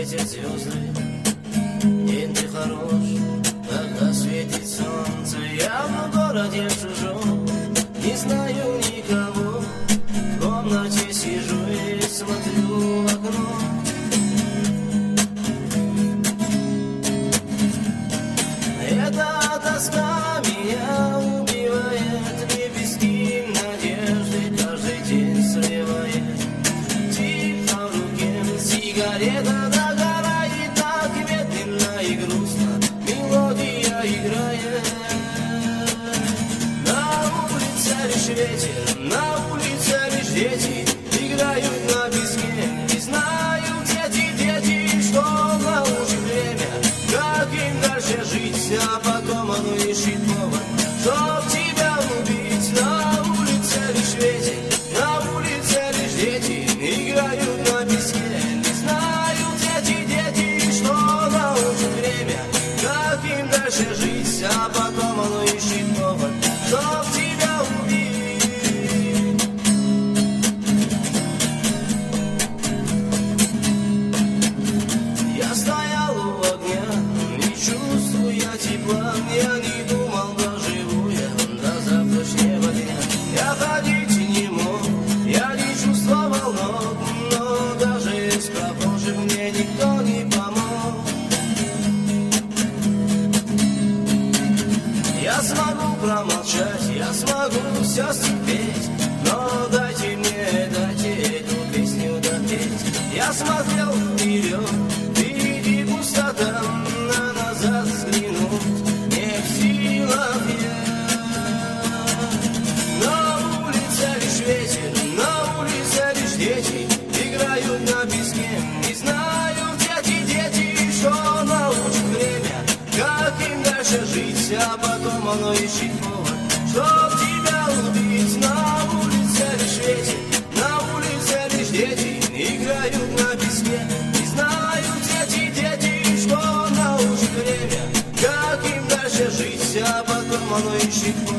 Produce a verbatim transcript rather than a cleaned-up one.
светят звезды, день ты хорош, когда светит солнце. Я в городе чужом, не знаю никого, в комнате сижу и смотрю в окно. Эта тоска меня убивает, лепестки надежды каждый день срывает. Тихо в руке сигарета догорает, так медленно и грустно мелодия играет. На улице лишь ветер, на улице лишь дети играют на песке. Не знают эти дети, что научит время, как им дальше жить, а потом оно ищет повод, чтоб тебя убить. На улице лишь ветер, на улице лишь дети играют на песке. Не знают эти дети, что научит время, как им дальше жить, а потом оно ищет повод, чтоб тебя убить. Я стоял у огня, не чувствуя тепла, я не думал, доживу я до завтрашнего дня. Я ходить не мог, я не чувствовал ног, но даже из прохожих мне никто не помог. Я смогу промолчать, я смогу все стерпеть, но дайте мне, дайте эту песню допеть. Я смотрел вперед, впереди пустота, а назад взглянуть не в силах я. На улице лишь ветер, на улице лишь дети играют на песке. Не знают эти дети, что научит время, как им дальше жить, а потом оно ищет повод, чтоб тебя убить. На улице лишь ветер, на улице лишь дети играют на песке. Не знают эти дети, что научит время, как им дальше жить, а потом оно ищет повод.